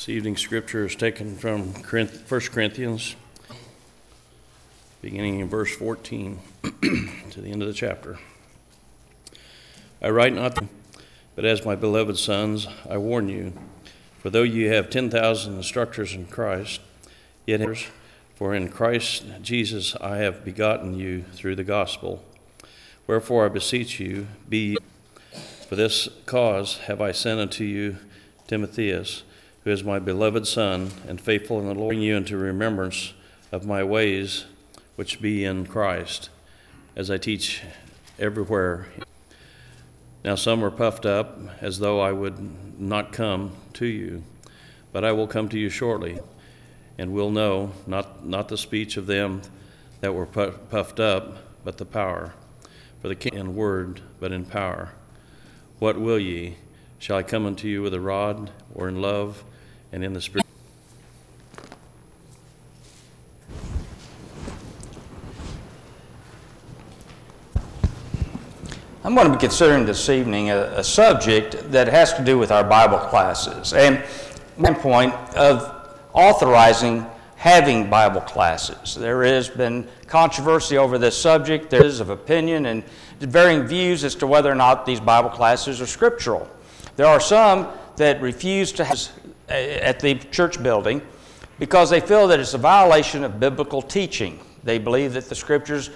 This evening's scripture is taken from 1 Corinthians, beginning in verse 14 to the end of the chapter. I write not, but as my beloved sons, I warn you, for though you have 10,000 instructors in Christ, yet for in Christ Jesus I have begotten you through the gospel. Wherefore I beseech you, be for this cause have I sent unto you Timotheus, who is my beloved son, and faithful in the Lord, bring you into remembrance of my ways which be in Christ, as I teach everywhere. Now some are puffed up, as though I would not come to you, but I will come to you shortly, and will know, not the speech of them that were puffed up, but the power. For the king in word, but in power. What will ye? Shall I come unto you with a rod, or in love, and in the Spirit? I'm going to be considering this evening a subject that has to do with our Bible classes, and one point of authorizing having Bible classes. There has been controversy over this subject. There is of opinion and varying views as to whether or not these Bible classes are scriptural. There are some that refuse to have at the church building because they feel that it's a violation of biblical teaching. They believe that the scriptures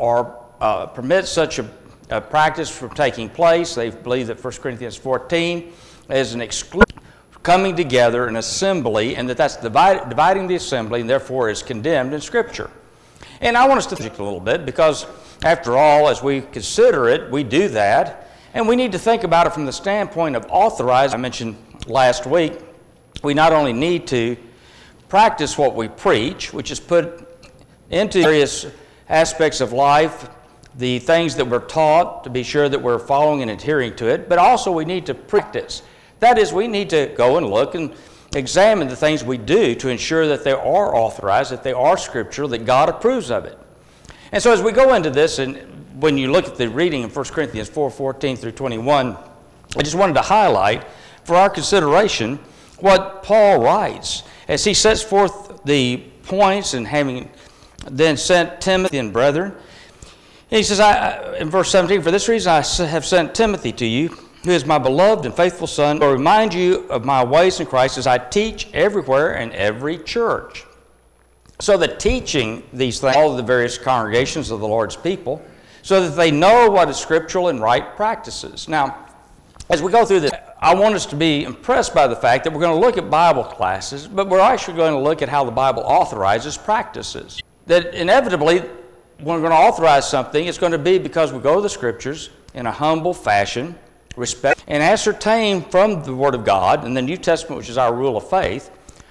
permit such a practice from taking place. They believe that 1 Corinthians 14 is an exclusion coming together, an assembly, and that's dividing the assembly, and therefore is condemned in Scripture. And I want us to think a little bit because, after all, as we consider it, we do that, and we need to think about it from the standpoint of authorizing. I mentioned last week, we not only need to practice what we preach, which is put into various aspects of life, the things that we're taught, to be sure that we're following and adhering to it, but also we need to practice. That is, we need to go and look and examine the things we do to ensure that they are authorized, that they are scriptural, that God approves of it. And so as we go into this, and when you look at the reading in 1 Corinthians 4:14 through 21, I just wanted to highlight for our consideration what Paul writes as he sets forth the points and having then sent Timothy and brethren. And he says, in verse 17, for this reason I have sent Timothy to you, who is my beloved and faithful son, to remind you of my ways in Christ as I teach everywhere in every church. So that teaching these things, all of the various congregations of the Lord's people, so that they know what is scriptural and right practices. Now, as we go through this, I want us to be impressed by the fact that we're going to look at Bible classes, but we're actually going to look at how the Bible authorizes practices. That inevitably, when we're going to authorize something, it's going to be because we go to the Scriptures in a humble fashion, respect, and ascertain from the Word of God, and the New Testament, which is our rule of faith,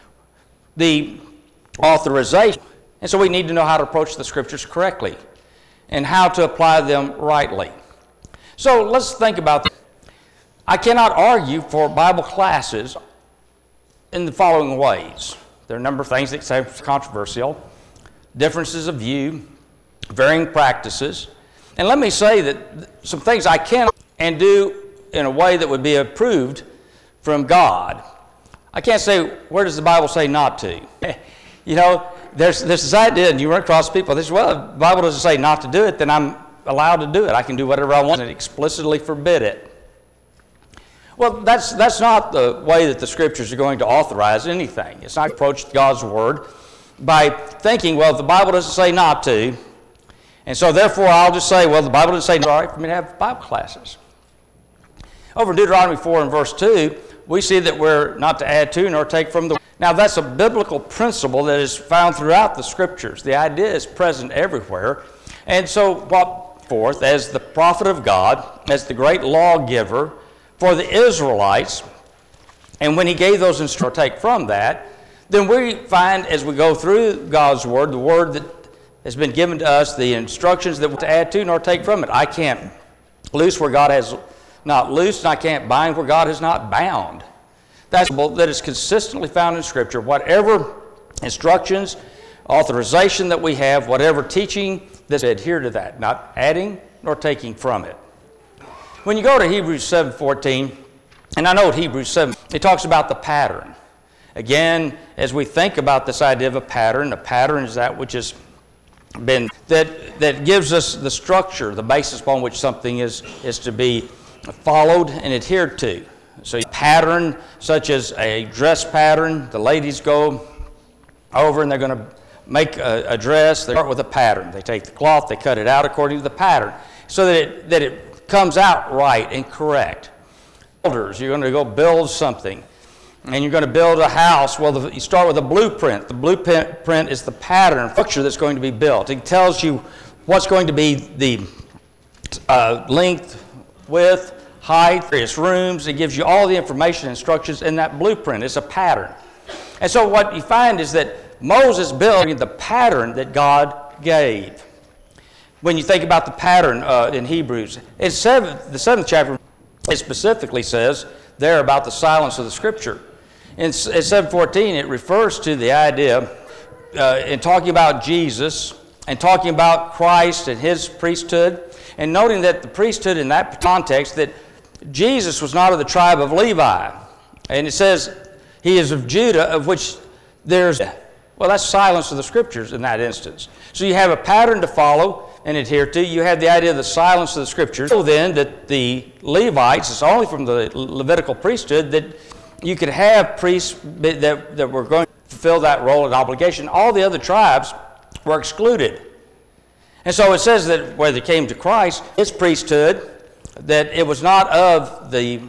the authorization. And so we need to know how to approach the Scriptures correctly and how to apply them rightly. So let's think about this. I cannot argue for Bible classes in the following ways. There are a number of things that say it's controversial, differences of view, varying practices. And let me say that some things I can and do in a way that would be approved from God. I can't say, where does the Bible say not to? You know, there's this idea, and you run across people that say, well, if the Bible doesn't say not to do it, then I'm allowed to do it. I can do whatever I want and explicitly forbid it. Well, that's not the way that the Scriptures are going to authorize anything. It's not approach God's Word by thinking, well, if the Bible doesn't say not to, and so therefore I'll just say, well, the Bible doesn't say it's all right for me to have Bible classes. Over in Deuteronomy 4 and verse 2, we see that we're not to add to nor take from the... Now, that's a biblical principle that is found throughout the Scriptures. The idea is present everywhere. And so, brought forth as the prophet of God, as the great lawgiver for the Israelites, and when he gave those instructions to take from that, then we find as we go through God's Word, the Word that has been given to us, the instructions that we're to add to nor take from it. I can't loose where God has not loosed, and I can't bind where God has not bound. That's that is consistently found in Scripture. Whatever instructions, authorization that we have, whatever teaching, let's adhere to that, not adding nor taking from it. When you go to Hebrews 7:14, and I know at Hebrews 7, it talks about the pattern. Again, as we think about this idea of a pattern is that which has been, that gives us the structure, the basis upon which something is to be followed and adhered to. So a pattern such as a dress pattern, the ladies go over and they're going to make a dress. They start with a pattern. They take the cloth, they cut it out according to the pattern so that it comes out right and correct. Builders, you're going to go build something and you're going to build a house. Well, you start with a blueprint. The blueprint is the pattern, structure that's going to be built. It tells you what's going to be the length, width, height, various rooms. It gives you all the information and instructions in that blueprint. It's a pattern. And so what you find is that Moses built the pattern that God gave. When you think about the pattern in Hebrews, the 7th chapter, it specifically says there about the silence of the Scripture. In 7:14, it refers to the idea in talking about Jesus and talking about Christ and his priesthood, and noting that the priesthood in that context, that Jesus was not of the tribe of Levi. And it says he is of Judah, of which there's, well, that's silence of the Scriptures in that instance. So you have a pattern to follow and adhere to. You have the idea of the silence of the Scriptures. So then that the Levites, it's only from the Levitical priesthood that you could have priests that were going to fulfill that role and obligation. All the other tribes were excluded. And so it says that when it came to Christ, his priesthood, that it was not of the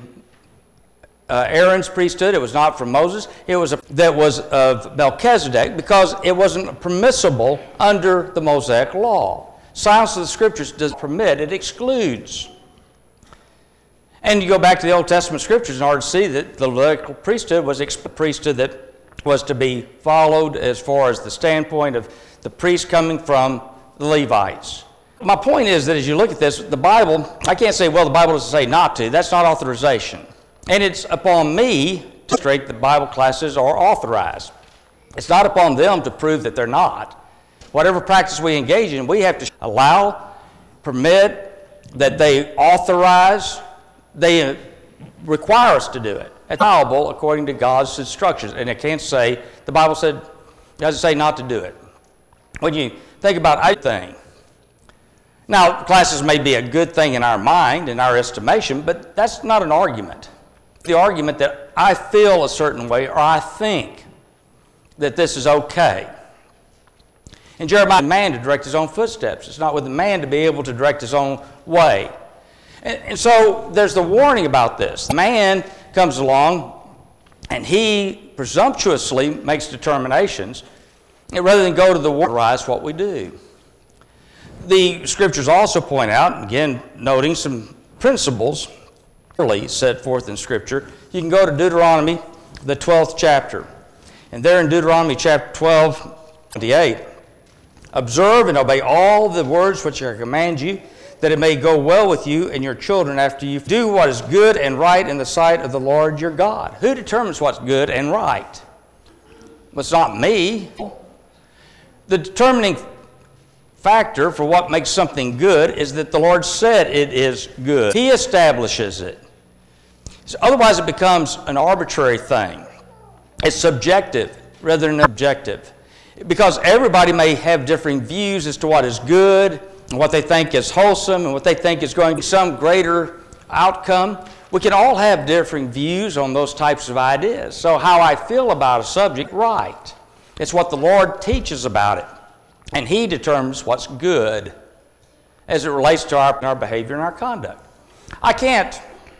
Aaron's priesthood, it was not from Moses, it was that was of Melchizedek, because it wasn't permissible under the Mosaic law. Silence of the Scriptures does permit, it excludes. And you go back to the Old Testament Scriptures in order to see that the Levitical priesthood was a priesthood that was to be followed as far as the standpoint of the priest coming from the Levites. My point is that as you look at this, the Bible, I can't say, well, the Bible doesn't say not to. That's not authorization. And it's upon me to demonstrate that Bible classes are authorized. It's not upon them to prove that they're not. Whatever practice we engage in, we have to allow, permit, that they authorize, they require us to do it. It's allowable according to God's instructions. And I can't say, the Bible doesn't say not to do it. When you think about anything, now, classes may be a good thing in our mind, in our estimation, but that's not an argument. The argument that I feel a certain way or I think that this is okay. And Jeremiah, man to direct his own footsteps. It's not with the man to be able to direct his own way. And so there's the warning about this. The man comes along and he presumptuously makes determinations, and rather than go to the word, authorize what we do. The Scriptures also point out, again, noting some principles clearly set forth in Scripture. You can go to Deuteronomy, the 12th chapter. And there in Deuteronomy chapter 12, 28, observe and obey all the words which I command you, that it may go well with you and your children after you do what is good and right in the sight of the Lord your God. Who determines what's good and right? Well, it's not me. The determining factor for what makes something good is that the Lord said it is good. He establishes it. So otherwise it becomes an arbitrary thing. It's subjective rather than objective. Because everybody may have differing views as to what is good and what they think is wholesome and what they think is going to be some greater outcome. We can all have differing views on those types of ideas. So how I feel about a subject, right. It's what the Lord teaches about it. And He determines what's good as it relates to our behavior and our conduct. I can't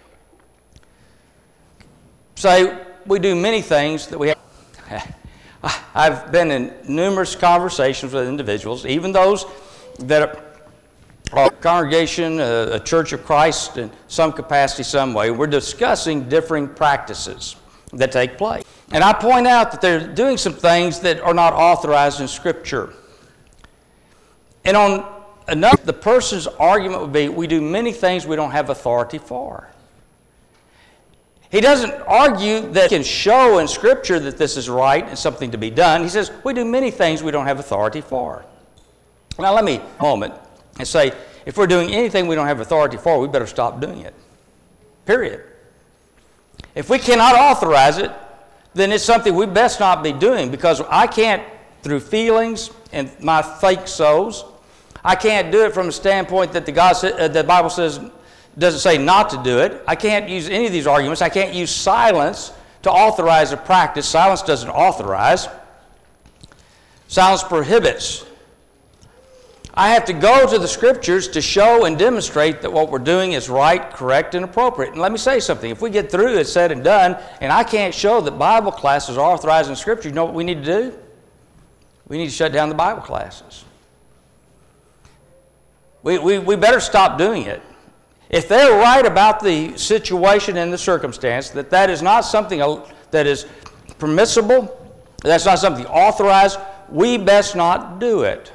say we do many things that we have. I've been in numerous conversations with individuals, even those that are a congregation, a Church of Christ in some capacity, some way. We're discussing differing practices that take place. And I point out that they're doing some things that are not authorized in Scripture. And on another, the person's argument would be, we do many things we don't have authority for. He doesn't argue that he can show in Scripture that this is right and something to be done. He says, we do many things we don't have authority for. Now let me a moment and say, if we're doing anything we don't have authority for, we better stop doing it. Period. If we cannot authorize it, then it's something we best not be doing, because I can't, through feelings and my fake souls, I can't do it from a standpoint that the Bible says, doesn't say not to do it. I can't use any of these arguments. I can't use silence to authorize a practice. Silence doesn't authorize. Silence prohibits. I have to go to the Scriptures to show and demonstrate that what we're doing is right, correct, and appropriate. And let me say something. If we get through it said and done, and I can't show that Bible classes are authorized in Scripture, you know what we need to do? We need to shut down the Bible classes. We better stop doing it. If they're right about the situation and the circumstance, that is not something that is permissible, that's not something authorized, we best not do it.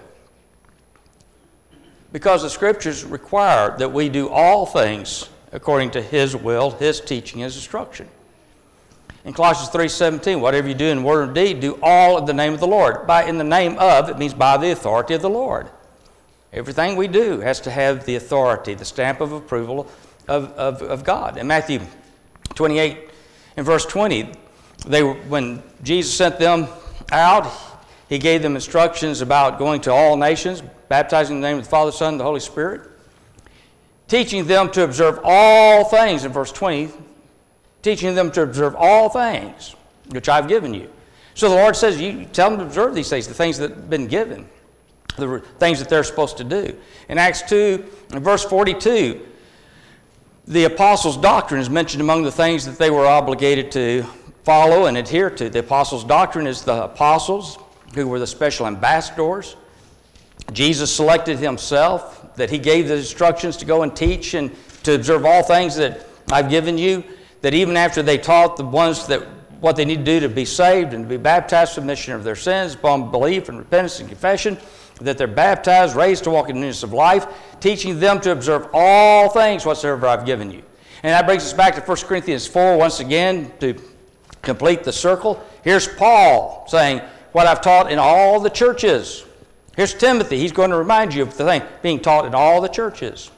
Because the Scriptures require that we do all things according to His will, His teaching, His instruction. In Colossians 3:17, whatever you do in word or deed, do all in the name of the Lord. By in the name of, it means by the authority of the Lord. Everything we do has to have the authority, the stamp of approval of God. In Matthew 28 and verse 20, when Jesus sent them out, He gave them instructions about going to all nations, baptizing in the name of the Father, Son, and the Holy Spirit, teaching them to observe all things, in verse 20, teaching them to observe all things which I've given you. So the Lord says, you tell them to observe these things, the things that have been given, the things that they're supposed to do. In Acts 2, in verse 42, the apostles' doctrine is mentioned among the things that they were obligated to follow and adhere to. The apostles' doctrine is the apostles, who were the special ambassadors. Jesus selected Himself, that He gave the instructions to go and teach and to observe all things that I've given you, that even after they taught the ones that what they need to do to be saved and to be baptized for remission of their sins upon belief and repentance and confession, that they're baptized, raised to walk in newness of life, teaching them to observe all things whatsoever I've given you. And that brings us back to 1 Corinthians 4 once again to complete the circle. Here's Paul saying, what I've taught in all the churches. Here's Timothy. He's going to remind you of the thing being taught in all the churches.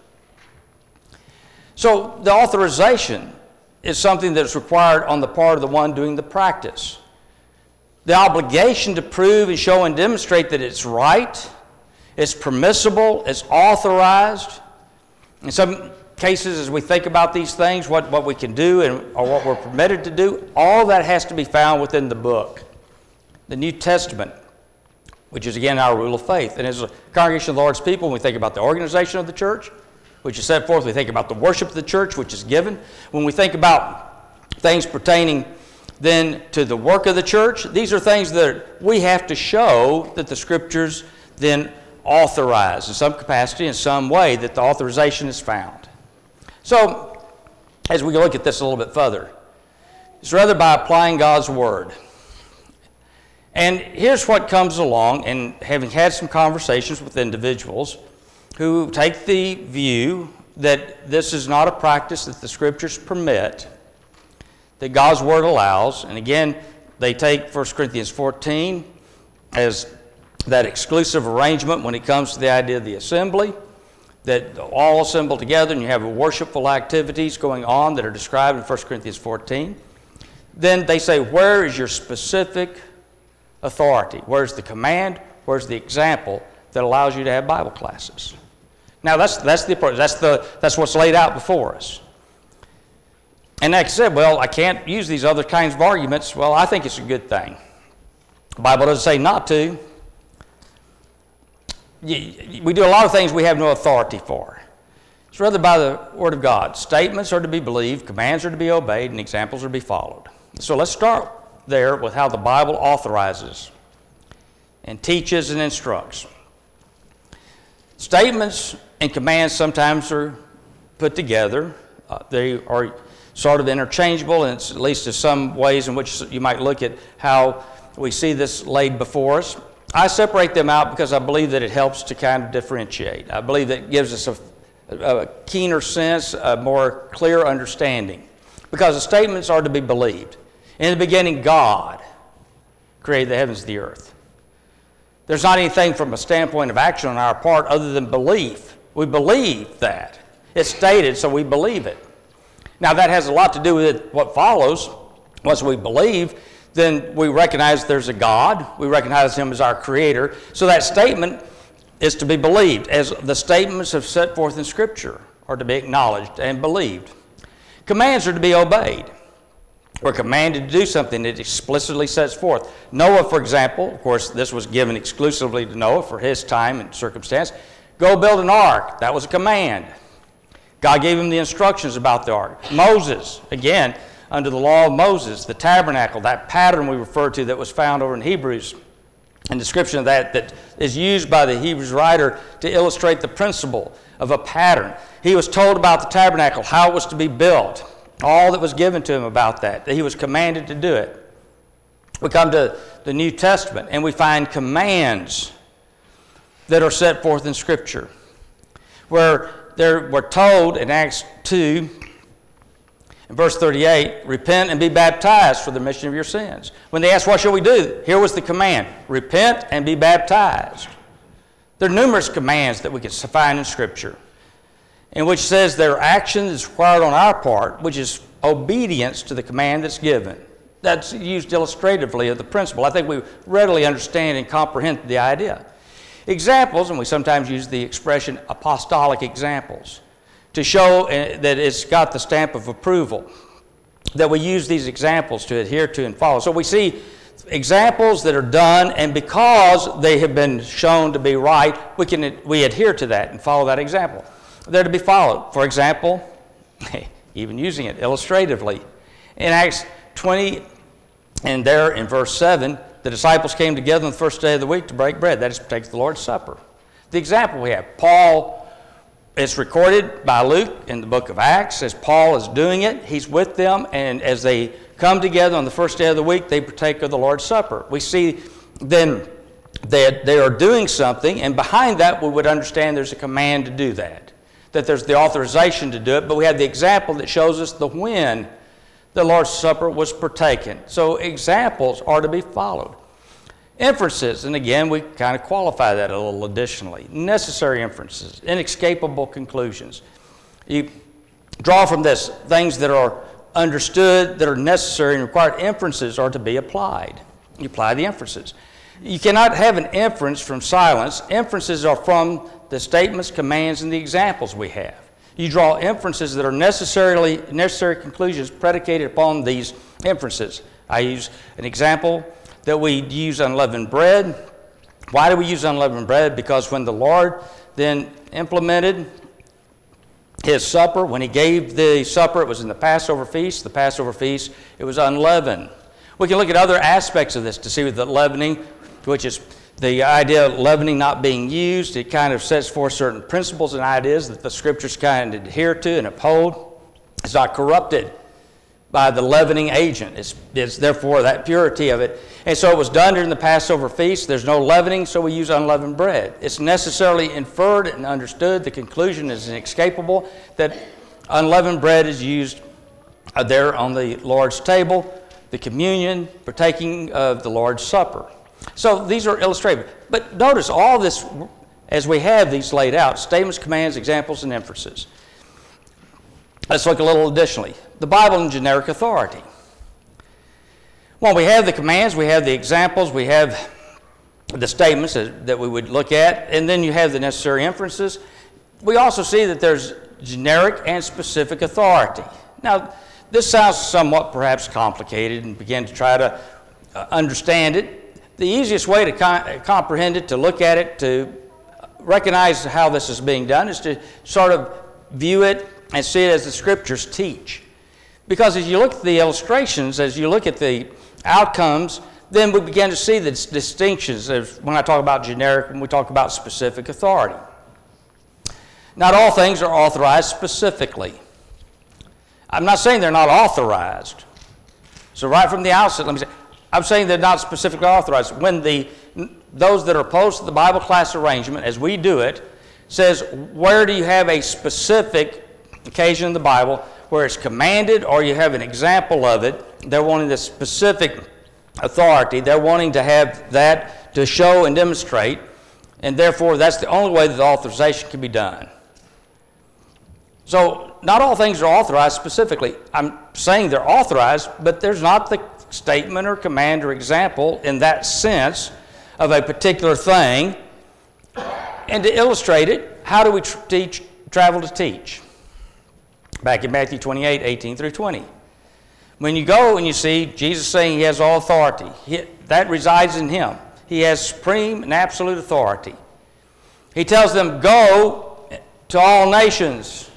So the authorization is something that's required on the part of the one doing the practice. The obligation to prove and show and demonstrate that it's right, it's permissible, it's authorized. In some cases, as we think about these things, what we can do or what we're permitted to do, all that has to be found within the book. The New Testament, which is again our rule of faith. And as a congregation of the Lord's people, when we think about the organization of the church, which is set forth, we think about the worship of the church, which is given. When we think about things pertaining then to the work of the church, these are things that we have to show that the Scriptures then authorize in some capacity, in some way, that the authorization is found. So, as we look at this a little bit further, it's rather by applying God's Word. And here's what comes along, and having had some conversations with individuals who take the view that this is not a practice that the Scriptures permit, that God's Word allows, and again, they take 1 Corinthians 14 as that exclusive arrangement when it comes to the idea of the assembly, that all assemble together and you have worshipful activities going on that are described in 1 Corinthians 14. Then they say, where is your specific authority? Where's the command? Where's the example that allows you to have Bible classes? Now that's the approach. That's what's laid out before us. And like I said, well, I can't use these other kinds of arguments. Well, I think it's a good thing. The Bible doesn't say not to. We do a lot of things we have no authority for. It's rather by the Word of God. Statements are to be believed, commands are to be obeyed, and examples are to be followed. So let's start there with how the Bible authorizes and teaches and instructs. Statements and commands sometimes are put together. They are sort of interchangeable, and it's at least in some ways in which you might look at how we see this laid before us. I separate them out because I believe that it helps to kind of differentiate. I believe that it gives us a keener sense, a more clear understanding. Because the statements are to be believed. In the beginning, God created the heavens and the earth. There's not anything from a standpoint of action on our part other than belief. We believe that. It's stated, so we believe it. Now, that has a lot to do with what follows. Once we believe, then we recognize there's a God. We recognize him as our creator. So that statement is to be believed, as the statements have set forth in Scripture are to be acknowledged and believed. Commands are to be obeyed. We're commanded to do something that explicitly sets forth. Noah, for example, of course, this was given exclusively to Noah for his time and circumstance. Go build an ark. That was a command. God gave him the instructions about the ark. Moses, again, under the law of Moses, the tabernacle, that pattern we refer to that was found over in Hebrews, and description of that is used by the Hebrews writer to illustrate the principle of a pattern. He was told about the tabernacle, how it was to be built, all that was given to him about that he was commanded to do it. We come to the New Testament and we find commands that are set forth in Scripture, where we're told in Acts 2, in verse 38, repent and be baptized for the remission of your sins. When they asked, what shall we do? Here was the command, repent and be baptized. There are numerous commands that we can find in Scripture, in which says there are actions required on our part, which is obedience to the command that's given. That's used illustratively of the principle. I think we readily understand and comprehend the idea. Examples, and we sometimes use the expression apostolic examples, to show that it's got the stamp of approval, that we use these examples to adhere to and follow. So we see examples that are done, and because they have been shown to be right, we adhere to that and follow that example. They're to be followed. For example, even using it illustratively, in Acts 20, and there in verse 7, the disciples came together on the first day of the week to break bread. That is to take the Lord's Supper. The example we have, Paul, it's recorded by Luke in the book of Acts as Paul is doing it. He's with them, and as they come together on the first day of the week, they partake of the Lord's Supper. We see then that they are doing something, and behind that we would understand there's a command to do that there's the authorization to do it, but we have the example that shows us the when the Lord's Supper was partaken. So examples are to be followed. Inferences, and again, we kind of qualify that a little additionally. Necessary inferences, inescapable conclusions. You draw from this things that are understood, that are necessary and required. Inferences are to be applied. You apply the inferences. You cannot have an inference from silence. Inferences are from the statements, commands, and the examples we have. You draw inferences that are necessary conclusions predicated upon these inferences. I use an example that we use unleavened bread. Why do we use unleavened bread? Because when the Lord then implemented his supper, when he gave the supper, it was in the Passover feast. The Passover feast, it was unleavened. We can look at other aspects of this to see the leavening, which is the idea of leavening not being used. It kind of sets forth certain principles and ideas that the Scriptures kind of adhere to and uphold. It's not corrupted by the leavening agent. It's therefore that purity of it. And so it was done during the Passover feast. There's no leavening, so we use unleavened bread. It's necessarily inferred and understood. The conclusion is inescapable that unleavened bread is used there on the Lord's table, the communion, partaking of the Lord's Supper. So these are illustrative. But notice all this, as we have these laid out, statements, commands, examples, and inferences. Let's look a little additionally. The Bible and generic authority. Well, we have the commands, we have the examples, we have the statements that we would look at, and then you have the necessary inferences. We also see that there's generic and specific authority. Now, this sounds somewhat perhaps complicated and begin to try to understand it. The easiest way to comprehend it, to look at it, to recognize how this is being done is to sort of view it and see it as the Scriptures teach. Because as you look at the illustrations, as you look at the outcomes, then we begin to see the distinctions when I talk about generic and we talk about specific authority. Not all things are authorized specifically. I'm not saying they're not authorized. So right from the outset, let me say, I'm saying they're not specifically authorized. When those that are opposed to the Bible class arrangement, as we do it, says where do you have a specific occasion in the Bible where it's commanded or you have an example of it, they're wanting the specific authority. They're wanting to have that to show and demonstrate, and therefore that's the only way that the authorization can be done. So not all things are authorized specifically. I'm saying they're authorized, but there's not the statement or command or example in that sense of a particular thing. And to illustrate it, how do we travel to teach? Back in Matthew 28, 18 through 20. When you go and you see Jesus saying he has all authority, that resides in him. He has supreme and absolute authority. He tells them, go to all nations,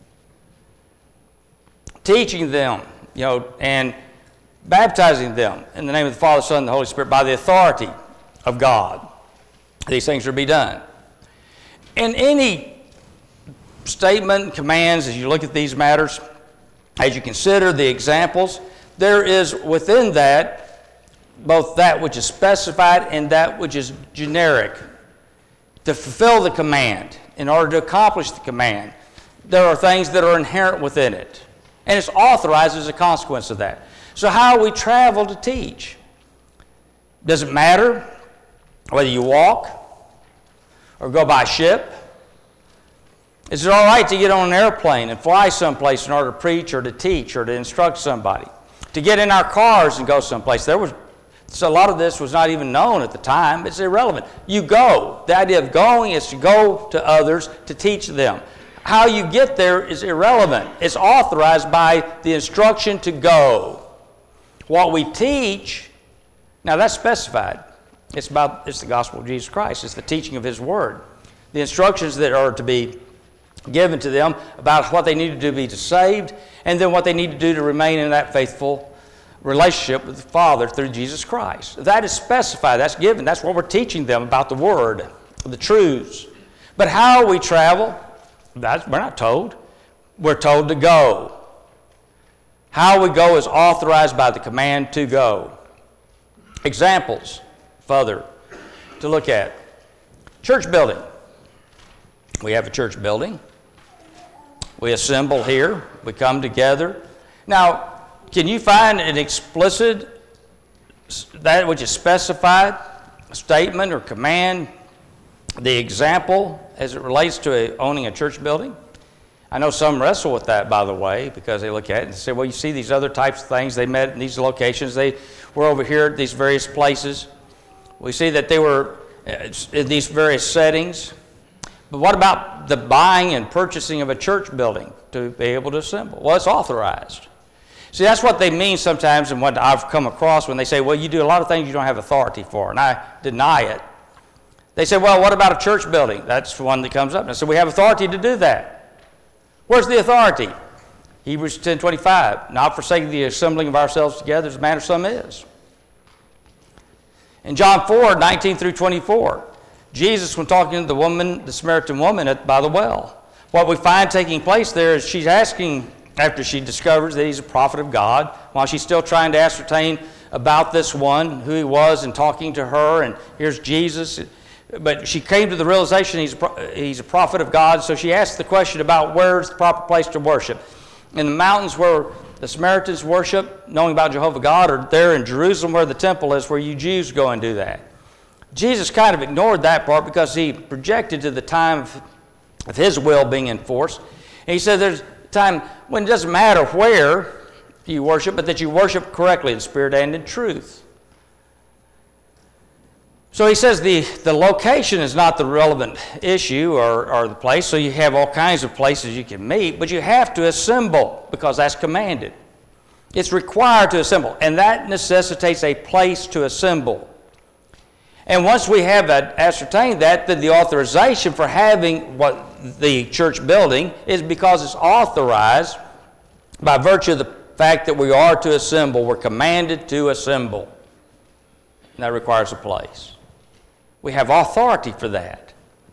teaching them, and baptizing them in the name of the Father, Son, and the Holy Spirit by the authority of God. These things are to be done. In any statement, commands, as you look at these matters, as you consider the examples, there is within that both that which is specified and that which is generic. To fulfill the command, in order to accomplish the command, there are things that are inherent within it. And it's authorized as a consequence of that. So how we travel to teach? Does it matter whether you walk or go by ship? Is it all right to get on an airplane and fly someplace in order to preach or to teach or to instruct somebody? To get in our cars and go someplace? So a lot of this was not even known at the time. It's irrelevant. You go. The idea of going is to go to others to teach them. How you get there is irrelevant. It's authorized by the instruction to go. What we teach, now that's specified. It's the gospel of Jesus Christ. It's the teaching of his word. The instructions that are to be given to them about what they need to do to be saved, and then what they need to do to remain in that faithful relationship with the Father through Jesus Christ. That is specified. That's given. That's what we're teaching them about the word, the truths. But how we travel, we're not told. We're told to go. How we go is authorized by the command to go. Examples, further, to look at. Church building. We have a church building. We assemble here. We come together. Now, can you find an explicit, that which is specified, statement or command, the example as it relates to owning a church building? I know some wrestle with that, by the way, because they look at it and say, well, you see these other types of things. They met in these locations. They were over here at these various places. We see that they were in these various settings. But what about the buying and purchasing of a church building to be able to assemble? Well, it's authorized. See, that's what they mean sometimes, and what I've come across when they say, well, you do a lot of things you don't have authority for, and I deny it. They say, well, what about a church building? That's the one that comes up. And I said, we have authority to do that. Where's the authority? Hebrews 10:25, not forsaking the assembling of ourselves together as a manner some is. In John 4:19 through 24, Jesus, when talking to the woman, the Samaritan woman by the well, what we find taking place there is she's asking, after she discovers that he's a prophet of God, while she's still trying to ascertain about this one, who he was, and talking to her, and here's Jesus. But she came to the realization he's a prophet of God, so she asked the question about where's the proper place to worship. In the mountains where the Samaritans worship, knowing about Jehovah God, or there in Jerusalem where the temple is, where you Jews go and do that. Jesus kind of ignored that part because he projected to the time of his will being enforced. And he said there's a time when it doesn't matter where you worship, but that you worship correctly in spirit and in truth. So he says the location is not the relevant issue or the place, so you have all kinds of places you can meet, but you have to assemble because that's commanded. It's required to assemble, and that necessitates a place to assemble. And once we have ascertained that, then the authorization for having the church building is because it's authorized by virtue of the fact that we are to assemble. We're commanded to assemble. And that requires a place. We have authority for that.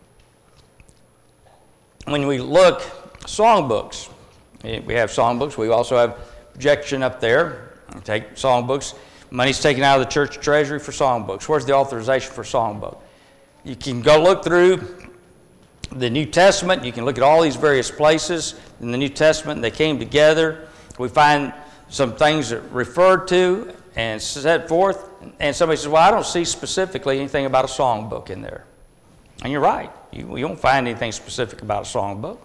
When we look songbooks, we have songbooks. We also have projection up there. We take songbooks. Money's taken out of the church treasury for songbooks. Where's the authorization for songbook? You can go look through the New Testament. You can look at all these various places in the New Testament. They came together. We find some things that referred to and set forth. And somebody says, well, I don't see specifically anything about a songbook in there. And you're right. You won't find anything specific about a songbook.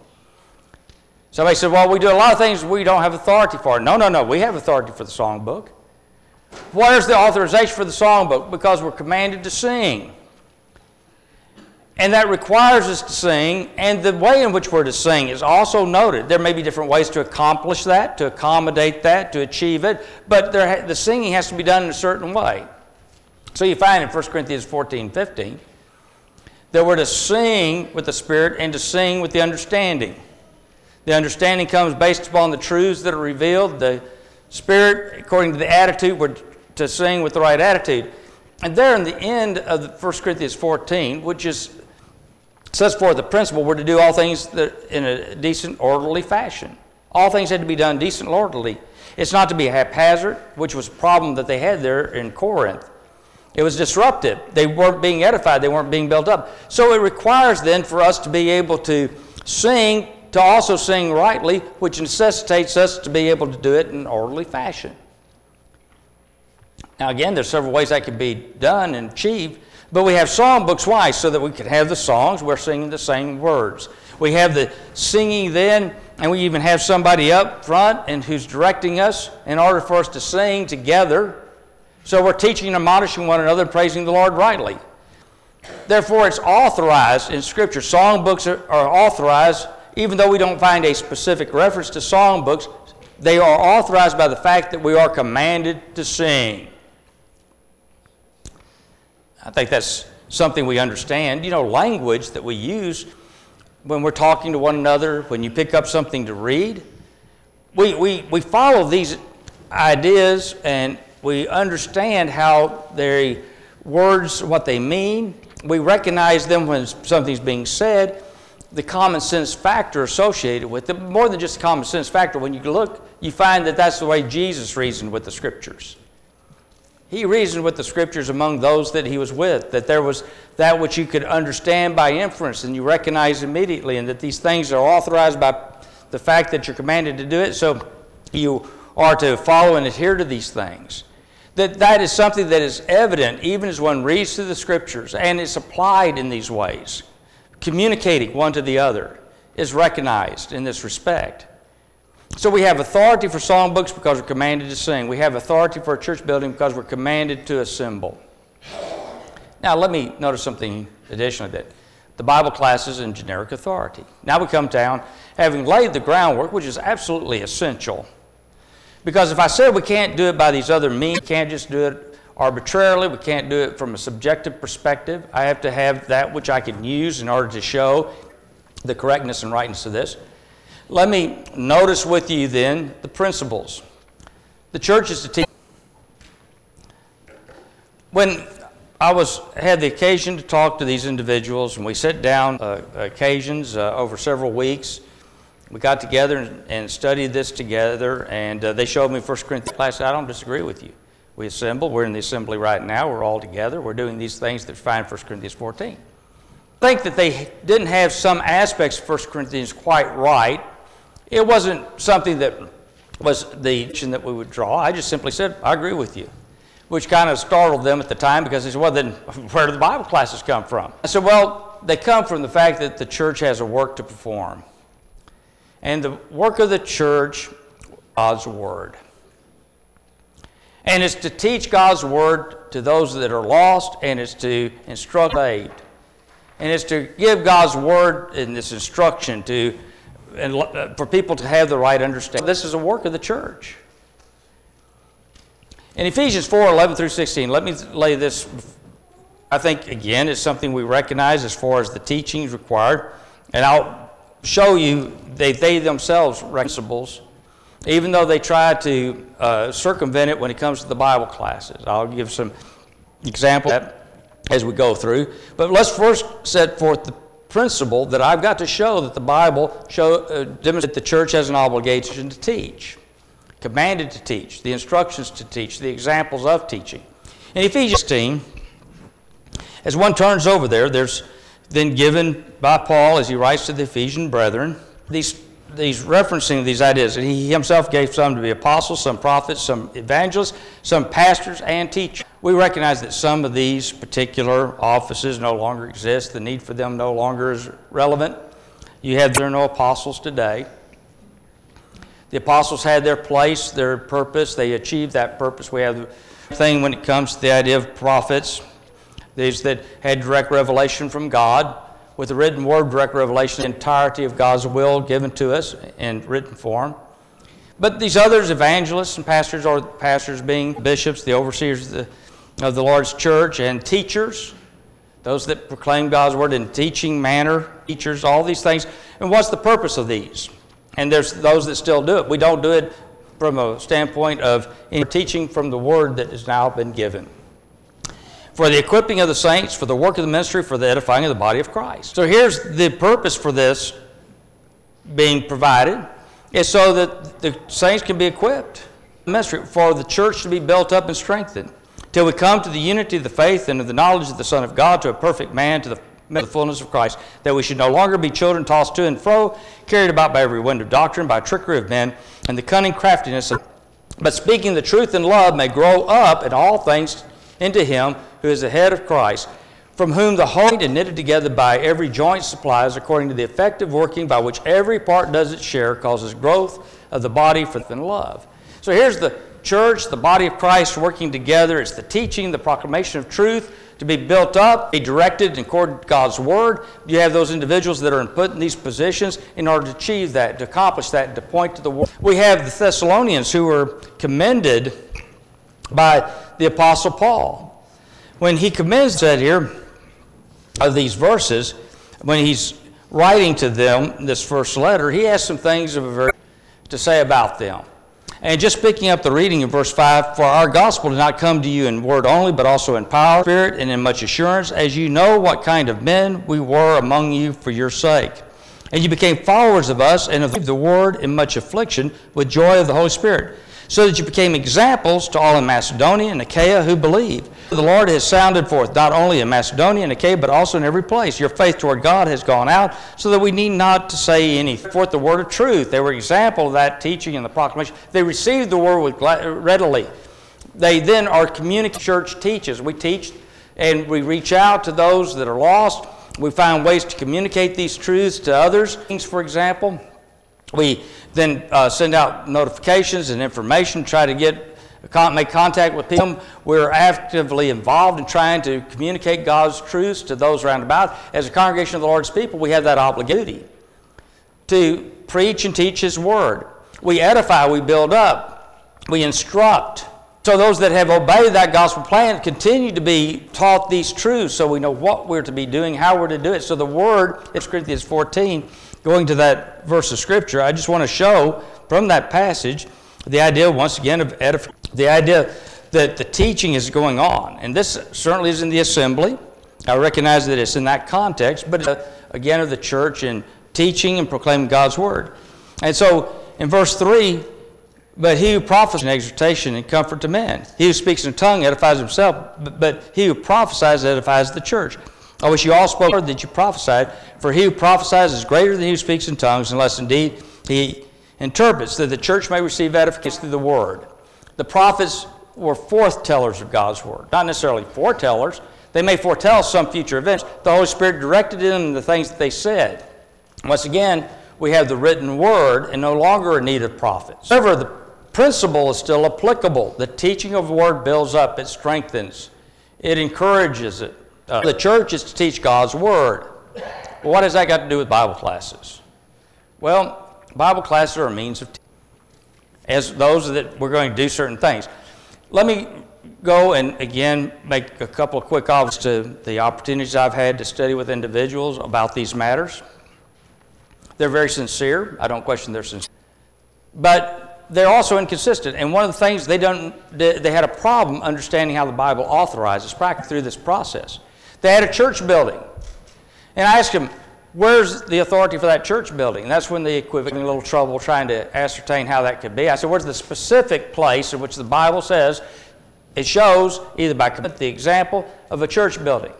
Somebody said, well, we do a lot of things we don't have authority for. No. We have authority for the songbook. Where's the authorization for the songbook? Because we're commanded to sing. And that requires us to sing, and the way in which we're to sing is also noted. There may be different ways to accomplish that, to accommodate that, to achieve it, but the singing has to be done in a certain way. So you find in 1 Corinthians 14:15 that we're to sing with the Spirit and to sing with the understanding. The understanding comes based upon the truths that are revealed. The Spirit, according to the attitude, we're to sing with the right attitude. And there in the end of 1 Corinthians 14, which sets forth the principle, we're to do all things in a decent, orderly fashion. All things had to be done decent and orderly. It's not to be haphazard, which was a problem that they had there in Corinth. It was disruptive. They weren't being edified. They weren't being built up. So it requires then for us to be able to sing, to also sing rightly, which necessitates us to be able to do it in an orderly fashion. Now again, there's several ways that can be done and achieved, but we have songbooks. Why? So that we can have the songs, we're singing the same words. We have the singing then, and we even have somebody up front and who's directing us in order for us to sing together. So we're teaching and admonishing one another and praising the Lord rightly. Therefore, it's authorized in Scripture. Songbooks are authorized, even though we don't find a specific reference to songbooks, they are authorized by the fact that we are commanded to sing. I think that's something we understand. You know, language that we use when we're talking to one another, when you pick up something to read, we follow these ideas and we understand how their words, what they mean. We recognize them when something's being said, the common sense factor associated with them. More than just a common sense factor, when you look, you find that that's the way Jesus reasoned with the Scriptures. He reasoned with the Scriptures among those that he was with, that there was that which you could understand by inference and you recognize immediately, and that these things are authorized by the fact that you're commanded to do it, so you are to follow and adhere to these things. That is something that is evident even as one reads through the Scriptures, and it's applied in these ways. Communicating one to the other is recognized in this respect. So we have authority for songbooks because we're commanded to sing. We have authority for a church building because we're commanded to assemble. Now let me notice something additionally, that the Bible class is in generic authority. Now we come down, having laid the groundwork, which is absolutely essential. Because if I said we can't do it by these other means, we can't just do it arbitrarily, we can't do it from a subjective perspective, I have to have that which I can use in order to show the correctness and rightness of this. Let me notice with you then the principles. The church is to teach. When I had the occasion to talk to these individuals, and we sat down occasions over several weeks, we got together and studied this together, and they showed me 1 Corinthians class. I don't disagree with you. We assemble. We're in the assembly right now. We're all together. We're doing these things that find 1 Corinthians 14. I think that they didn't have some aspects of 1 Corinthians quite right. It wasn't something that was the action that we would draw. I just simply said, I agree with you, which kind of startled them at the time because they said, well, then where do the Bible classes come from? I said, well, they come from the fact that the church has a work to perform. And the work of the church, God's Word. And it's to teach God's Word to those that are lost, and it's to instruct saved. And it's to give God's Word in this instruction for people to have the right understanding. This is a work of the church. In Ephesians 4:11 through 16, let me lay this. I think, again, it's something we recognize as far as the teachings required. And I'll show you they themselves principles, even though they try to circumvent it when it comes to the Bible classes. I'll give some examples of that as we go through. But let's first set forth the principle that I've got to show that the Bible demonstrates that the church has an obligation to teach, commanded to teach, the instructions to teach, the examples of teaching. In Ephesians 16, as one turns over there, there's then given by Paul as he writes to the Ephesian brethren these referencing these ideas. And he himself gave some to be apostles, some prophets, some evangelists, some pastors and teachers. We recognize that some of these particular offices no longer exist. The need for them no longer is relevant. There are no apostles today. The apostles had their place, their purpose. They achieved that purpose. We have thing when it comes to the idea of prophets, these that had direct revelation from God. With the written word, direct revelation, the entirety of God's will given to us in written form. But these others, evangelists and pastors, or pastors being bishops, the overseers of the Lord's church, and teachers, those that proclaim God's word in teaching manner, teachers, all these things. And what's the purpose of these? And there's those that still do it. We don't do it from a standpoint of teaching from the word that has now been given. For the equipping of the saints, for the work of the ministry, for the edifying of the body of Christ. So here's the purpose for this being provided, is so that the saints can be equipped. The ministry, for the church to be built up and strengthened, till we come to the unity of the faith and of the knowledge of the Son of God, to a perfect man, to the fullness of Christ, that we should no longer be children tossed to and fro, carried about by every wind of doctrine, by trickery of men, and the cunning craftiness but speaking the truth in love, may grow up in all things into him who is the head of Christ, from whom the whole and knitted together by every joint supplies, according to the effective working by which every part does its share, causes growth of the body for in love. So here's the church, the body of Christ working together. It's the teaching, the proclamation of truth to be built up, be directed in according to God's word. You have those individuals that are put in these positions in order to achieve that, to accomplish that, to point to the word. We have the Thessalonians who were commended by the Apostle Paul. When he commends that here of these verses, when he's writing to them this first letter, he has some things to say about them. And just picking up the reading in verse 5, for our gospel did not come to you in word only, but also in power, spirit, and in much assurance, as you know what kind of men we were among you for your sake. And you became followers of us and of the word in much affliction with joy of the Holy Spirit, so that you became examples to all in Macedonia and Achaia who believe. The Lord has sounded forth, not only in Macedonia and Achaia, but also in every place. Your faith toward God has gone out, so that we need not to say anything. Forth the word of truth. They were an example of that teaching and the proclamation. They received the word readily. They then are communicating. Church teaches. We teach and we reach out to those that are lost. We find ways to communicate these truths to others. For example, we then send out notifications and information, try to make contact with people. We're actively involved in trying to communicate God's truths to those around about. As a congregation of the Lord's people, we have that obligation to preach and teach His Word. We edify, we build up, we instruct. So those that have obeyed that gospel plan continue to be taught these truths, so we know what we're to be doing, how we're to do it. So the Word, 1 Corinthians 14, going to that verse of Scripture, I just want to show from that passage the idea, once again, of edification. The idea that the teaching is going on. And this certainly is in the assembly. I recognize that it's in that context, but it's, again, of the church in teaching and proclaiming God's Word. And so, in verse 3, but he who prophesies in exhortation and comfort to men. He who speaks in a tongue edifies himself, but he who prophesies edifies the church. I wish you all spoke that you prophesied, for he who prophesies is greater than he who speaks in tongues, unless indeed he interprets, that the church may receive edification through the word. The prophets were foretellers of God's word, not necessarily foretellers. They may foretell some future events. The Holy Spirit directed them in the things that they said. Once again, we have the written word and no longer in need of prophets. However, the principle is still applicable. The teaching of the word builds up, it strengthens, it encourages it. The church is to teach God's word. Well, what has that got to do with Bible classes? Well, Bible classes are a means of teaching, as those that we're going to do certain things. Let me go and again make a couple of quick offers to the opportunities I've had to study with individuals about these matters. They're very sincere. I don't question their sincerity. But they're also inconsistent. And one of the things they had a problem understanding how the Bible authorizes practice through this process. They had a church building. And I asked them, where's the authority for that church building? And that's when they quit having a little trouble trying to ascertain how that could be. I said, where's the specific place in which the Bible says it shows, either by the example of a church building?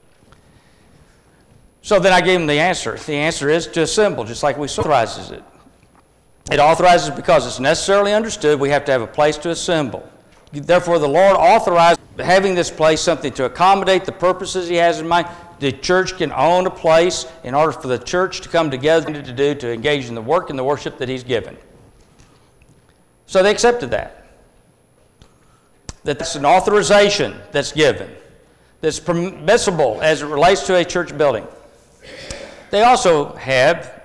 So then I gave them the answer. The answer is to assemble, just like we authorizes it. It authorizes because it's necessarily understood we have to have a place to assemble. Therefore, the Lord authorized having this place something to accommodate the purposes He has in mind. The church can own a place in order for the church to come together to engage in the work and the worship that He's given. So they accepted that. That's an authorization that's given, that's permissible as it relates to a church building. They also have,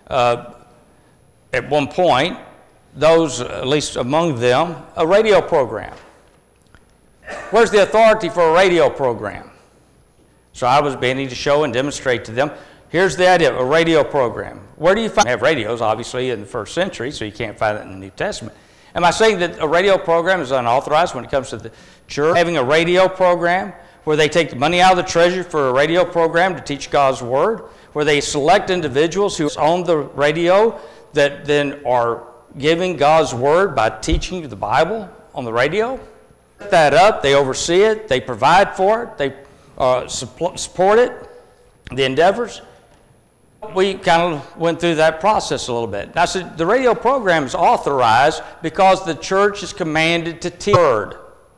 at one point, those, at least among them, a radio program. Where's the authority for a radio program? So I was beginning to show and demonstrate to them, here's the idea of a radio program. Where do you find? Have radios, obviously, in the first century, so you can't find that in the New Testament. Am I saying that a radio program is unauthorized when it comes to the church? Having a radio program where they take the money out of the treasury for a radio program to teach God's Word, where they select individuals who own the radio that then are giving God's Word by teaching the Bible on the radio. Set that up, they oversee it, they provide for it, they support it, the endeavors. We kind of went through that process a little bit. Now, so the radio program is authorized because the church is commanded to teach the Word.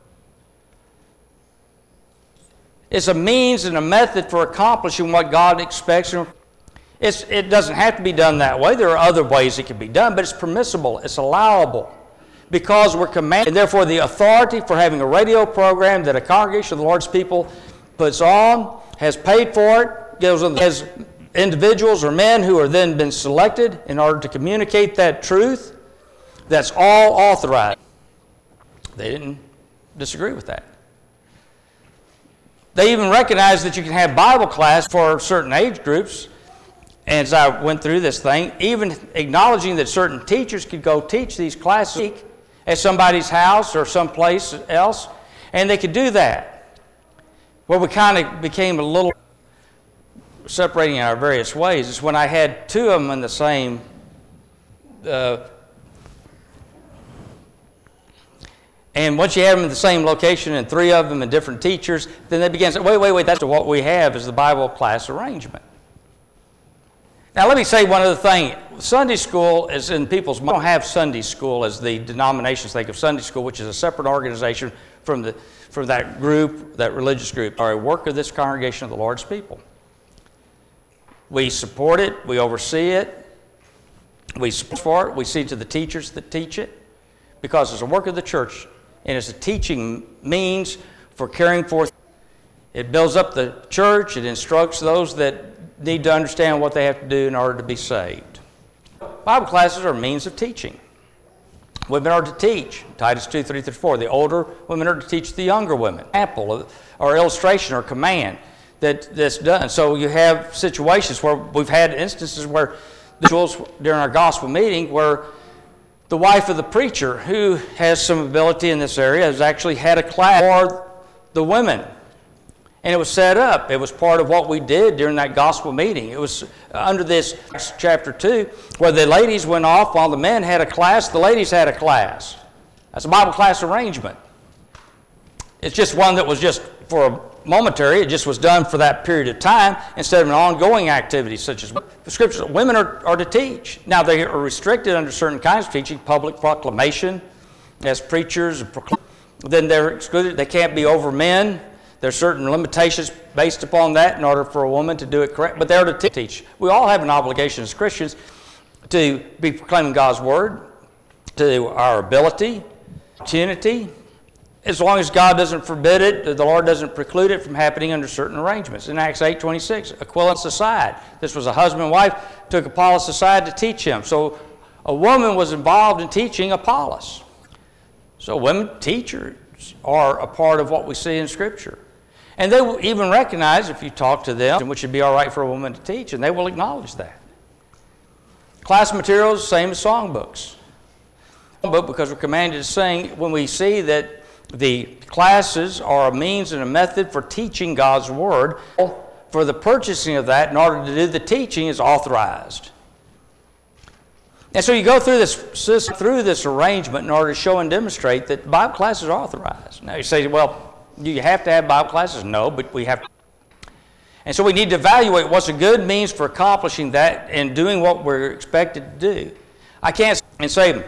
It's a means and a method for accomplishing what God expects. It doesn't have to be done that way. There are other ways it can be done, but it's permissible, it's allowable, because we're commanded. And therefore, the authority for having a radio program that a congregation of the Lord's people puts on, has paid for it, has individuals or men who are then been selected in order to communicate that truth, that's all authorized. They didn't disagree with that. They even recognize that you can have Bible class for certain age groups. And as I went through this thing, even acknowledging that certain teachers could go teach these classes at somebody's house or someplace else, and they could do that. Where we kind of became a little separating in our various ways is when I had two of them in the same and once you have them in the same location and three of them and different teachers, then they begin to say, wait, that's what we have is the Bible class arrangement. Now let me say one other thing. Sunday school is in people's minds. We don't have Sunday school as the denominations think of Sunday school, which is a separate organization from that group, that religious group, or a work of this congregation of the Lord's people. We support it, we oversee it, we support for it, we see to the teachers that teach it, because it's a work of the church, and it's a teaching means for carrying forth. It builds up the church, it instructs those that need to understand what they have to do in order to be saved. Bible classes are a means of teaching. Women are to teach, Titus 2:3-4. The older women are to teach the younger women. Example or illustration or command that's done. So you have situations where we've had instances where during our gospel meeting where the wife of the preacher who has some ability in this area has actually had a class for the women. And it was set up. It was part of what we did during that gospel meeting. It was under this chapter 2 where the ladies went off while the men had a class, the ladies had a class. That's a Bible class arrangement. It's just one that was just for a momentary. It just was done for that period of time instead of an ongoing activity such as the Scriptures. Women are to teach. Now they are restricted under certain kinds of teaching, public proclamation as preachers. Then they're excluded. They can't be over men. There's certain limitations based upon that in order for a woman to do it correct, but they're to teach. We all have an obligation as Christians to be proclaiming God's Word to our ability, opportunity, as long as God doesn't forbid it, the Lord doesn't preclude it from happening under certain arrangements. In Acts 8:26, Aquila aside. This was a husband and wife, took Apollos aside to teach him. So a woman was involved in teaching Apollos. So women teachers are a part of what we see in Scripture. And they will even recognize, if you talk to them, which would be all right for a woman to teach, and they will acknowledge that. Class materials, same as songbooks. But because we're commanded to sing, when we see that the classes are a means and a method for teaching God's Word, for the purchasing of that in order to do the teaching is authorized. And so you go through this arrangement in order to show and demonstrate that Bible classes are authorized. Now you say, well, do you have to have Bible classes? No, but we have to. And so we need to evaluate what's a good means for accomplishing that and doing what we're expected to do. I can't say,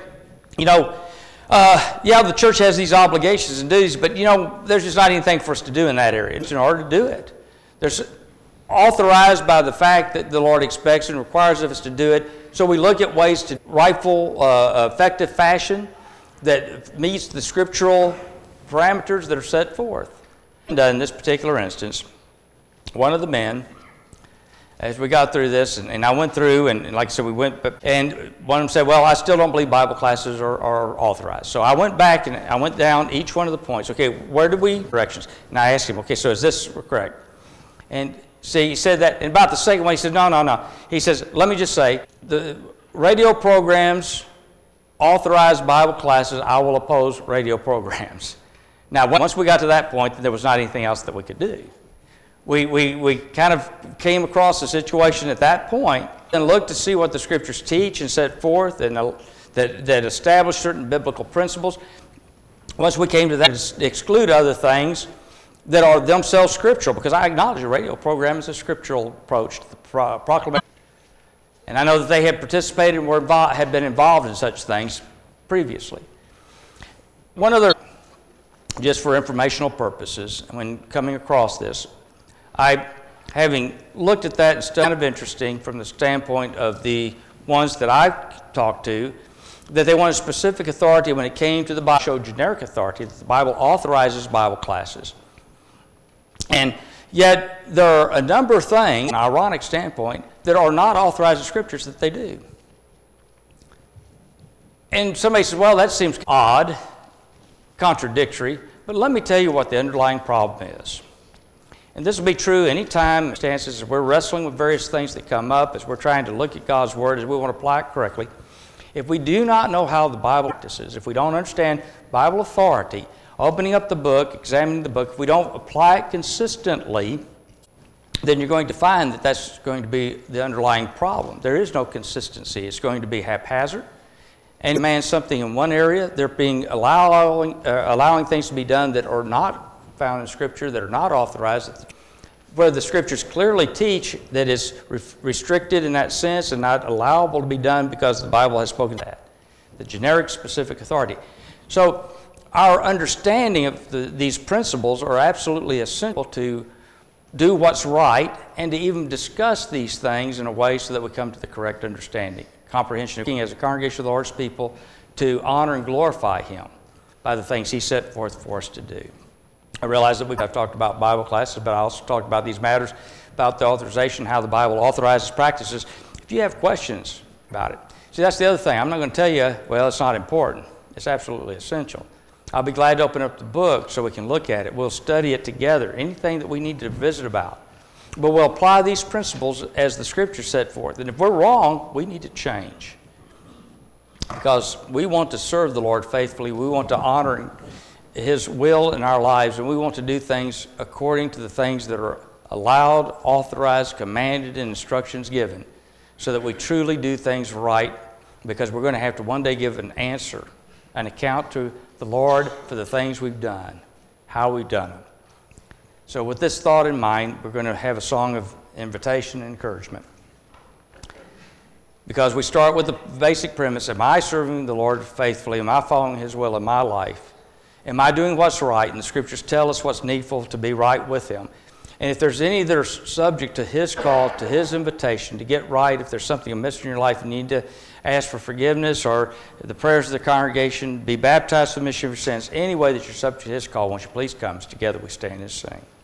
the church has these obligations and duties, but, there's just not anything for us to do in that area. It's in order to do it. There's authorized by the fact that the Lord expects and requires of us to do it. So we look at ways to rightful, effective fashion that meets the scriptural parameters that are set forth. And in this particular instance, one of the men, as we got through this, and I went through, and like I said, and one of them said, well, I still don't believe Bible classes are authorized. So I went back and I went down each one of the points. Okay, where did we directions? And I asked him, okay, so is this correct? And see, he said that, and about the second one, he said, no. He says, let me just say, the radio programs, authorized Bible classes, I will oppose radio programs. Now, once we got to that point, there was not anything else that we could do. We kind of came across a situation at that point and looked to see what the Scriptures teach and set forth and that establish certain biblical principles. Once we came to that, exclude other things that are themselves scriptural, because I acknowledge a radio program is a scriptural approach to the proclamation. And I know that they had participated and had been involved in such things previously. One other, just for informational purposes, when coming across this, having looked at that, it's kind of interesting from the standpoint of the ones that I've talked to, that they wanted specific authority when it came to the Bible, showed generic authority, that the Bible authorizes Bible classes. And yet there are a number of things, an ironic standpoint, that are not authorized in Scriptures that they do. And somebody says, well, that seems odd, contradictory, but let me tell you what the underlying problem is. And this will be true anytime, as we're wrestling with various things that come up, as we're trying to look at God's Word, as we want to apply it correctly. If we do not know how the Bible practices, if we don't understand Bible authority, opening up the book, examining the book, if we don't apply it consistently, then you're going to find that that's going to be the underlying problem. There is no consistency. It's going to be haphazard. And demand something in one area, they're being allowing things to be done that are not found in Scripture, that are not authorized, where the Scriptures clearly teach that is restricted in that sense and not allowable to be done because the Bible has spoken to that, the generic specific authority. So our understanding of these principles are absolutely essential to do what's right and to even discuss these things in a way so that we come to the correct understanding, comprehension of as a congregation of the Lord's people to honor and glorify Him by the things He set forth for us to do. I realize that I've talked about Bible classes, but I also talked about these matters, about the authorization, how the Bible authorizes practices. If you have questions about it, see, that's the other thing. I'm not going to tell you, well, it's not important. It's absolutely essential. I'll be glad to open up the book so we can look at it. We'll study it together, anything that we need to visit about. But we'll apply these principles as the Scripture set forth. And if we're wrong, we need to change. Because we want to serve the Lord faithfully. We want to honor His will in our lives, and we want to do things according to the things that are allowed, authorized, commanded, and instructions given, so that we truly do things right, because we're going to have to one day give an answer, an account to the Lord for the things we've done, how we've done them. So with this thought in mind, we're going to have a song of invitation and encouragement. Because we start with the basic premise, am I serving the Lord faithfully? Am I following His will in my life? Am I doing what's right? And the Scriptures tell us what's needful to be right with Him. And if there's any that are subject to His call, to His invitation to get right, if there's something amiss in your life, you need to ask for forgiveness or the prayers of the congregation, be baptized for the remission of your sins, any way that you're subject to His call, won't you please come as together we stand and sing.